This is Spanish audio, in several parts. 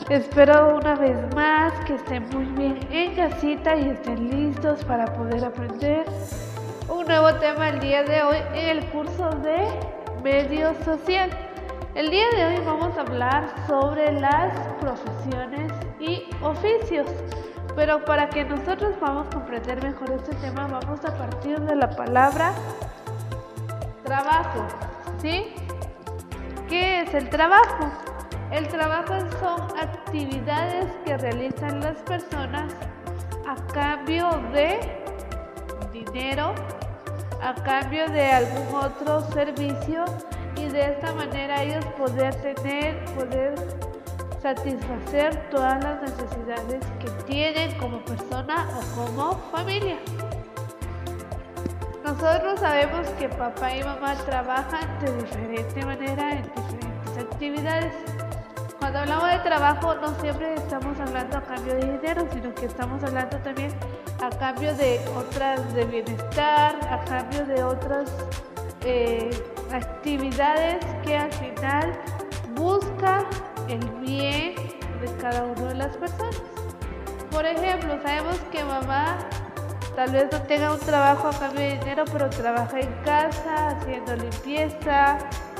Espero una vez más que estén muy bien en casita y estén listos para poder aprender un nuevo tema el día de hoy en el curso de Medio Social. El día de hoy vamos a hablar sobre las profesiones y oficios, pero para que nosotros podamos comprender mejor este tema vamos a partir de la palabra trabajo, ¿sí? ¿Qué es el trabajo? El trabajo son actividades que realizan las personas a cambio de dinero, a cambio de algún otro servicio, y de esta manera ellos poder satisfacer todas las necesidades que tienen como persona o como familia. Nosotros sabemos que papá y mamá trabajan de diferente manera en diferentes actividades. Cuando hablamos de trabajo no siempre estamos hablando a cambio de dinero, sino que estamos hablando también a cambio de otras de bienestar, a cambio de otras actividades que al final busca el bien de cada una de las personas. Por ejemplo, sabemos que mamá tal vez no tenga un trabajo a cambio de dinero, pero trabaja en casa, haciendo limpieza,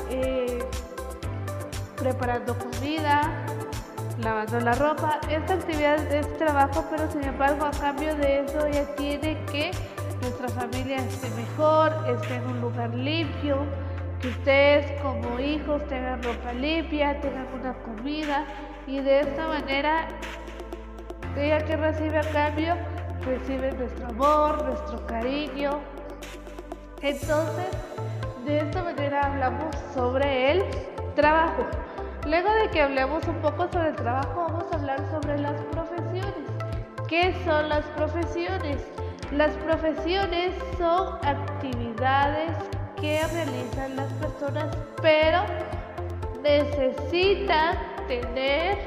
preparando comida, lavando la ropa. Esta actividad es trabajo, pero sin embargo a cambio de eso ella tiene que nuestra familia esté mejor, esté en un lugar limpio, que ustedes como hijos tengan ropa limpia, tengan una comida, y de esta manera ella que recibe a cambio recibe nuestro amor, nuestro cariño. Entonces, de esta manera hablamos sobre el trabajo. Luego de que hablemos un poco sobre el trabajo, vamos a hablar sobre las profesiones. ¿Qué son las profesiones? Las profesiones son actividades que realizan las personas, pero necesitan tener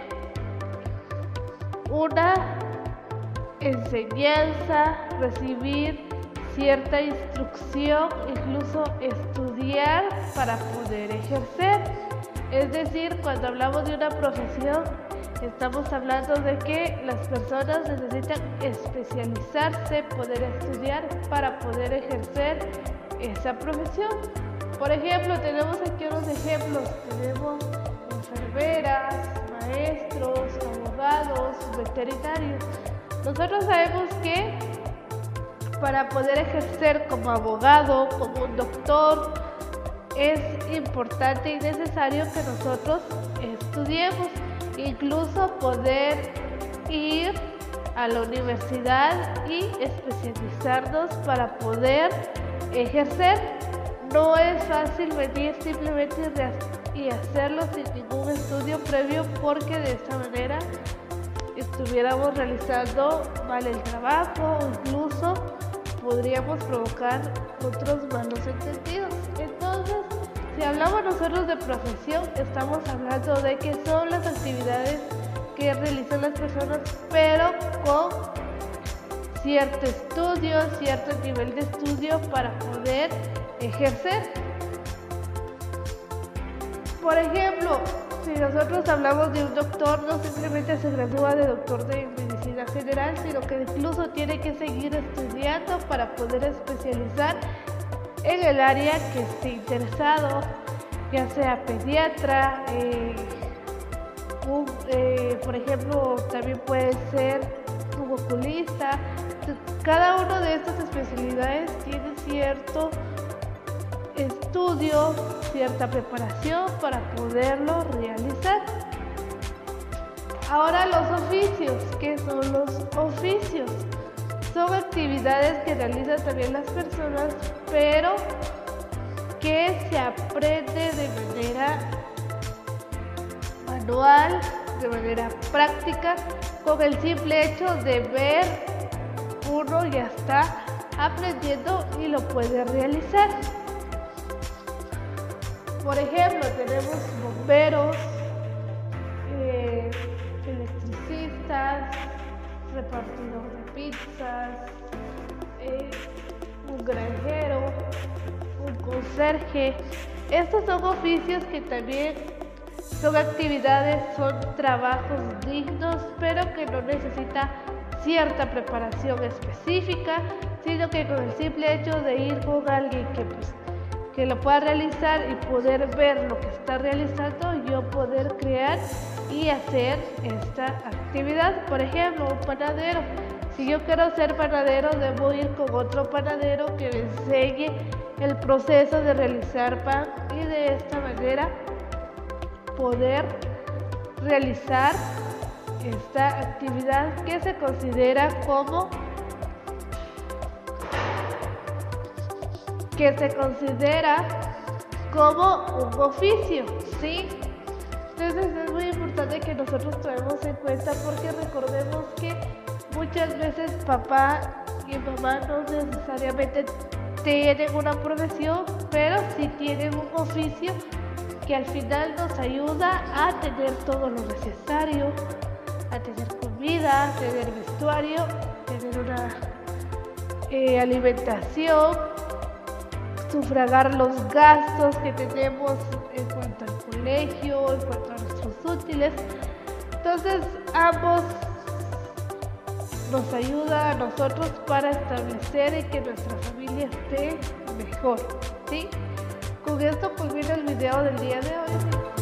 una enseñanza, recibir cierta instrucción, incluso estudiar para poder ejercer. Es decir, cuando hablamos de una profesión, estamos hablando de que las personas necesitan especializarse, poder estudiar para poder ejercer esa profesión. Por ejemplo, tenemos aquí unos ejemplos. Tenemos enfermeras, maestros, abogados, veterinarios. Nosotros sabemos que para poder ejercer como abogado, como un doctor, es importante y necesario que nosotros estudiemos, incluso poder ir a la universidad y especializarnos para poder ejercer. No es fácil venir simplemente y hacerlo sin ningún estudio previo, porque de esta manera estuviéramos realizando mal el trabajo, o incluso podríamos provocar otros malos entendidos. Entonces, si hablamos nosotros de profesión, estamos hablando de que son las actividades que realizan las personas, pero con cierto estudio, cierto nivel de estudio para poder ejercer. Por ejemplo, si nosotros hablamos de un doctor, no simplemente se gradúa de doctor de medicina general, sino que incluso tiene que seguir estudiando para poder especializar en el área que esté interesado, ya sea pediatra, por ejemplo, también puede ser un oculista. Cada una de estas especialidades tiene cierto estudio, cierta preparación para poderlo realizar. Ahora los oficios. ¿Qué son los oficios? Son actividades que realizan también las personas, pero que se aprende de manera manual, de manera práctica, con el simple hecho de ver, uno ya está aprendiendo y lo puede realizar. Por ejemplo, tenemos bomberos, electricistas, repartidor de pizzas, un granjero, un conserje. Estos son oficios que también son actividades, son trabajos dignos, pero que no necesita cierta preparación específica, sino que con el simple hecho de ir con alguien que lo pueda realizar y poder ver lo que está realizando, yo poder crear y hacer esta actividad. Por ejemplo, un panadero. Si yo quiero ser panadero, debo ir con otro panadero que me enseñe el proceso de realizar pan y de esta manera poder realizar esta actividad que se considera como un oficio, ¿sí? Entonces es muy importante que nosotros tomemos en cuenta, porque recordemos que muchas veces papá y mamá no necesariamente tienen una profesión, pero sí tienen un oficio que al final nos ayuda a tener todo lo necesario, a tener comida, tener vestuario, tener una alimentación, sufragar los gastos que tenemos en cuanto al colegio, en cuanto a nuestros útiles. Entonces ambos nos ayuda a nosotros para establecer y que nuestra familia esté mejor, ¿sí? Con esto culmina el video del día de hoy.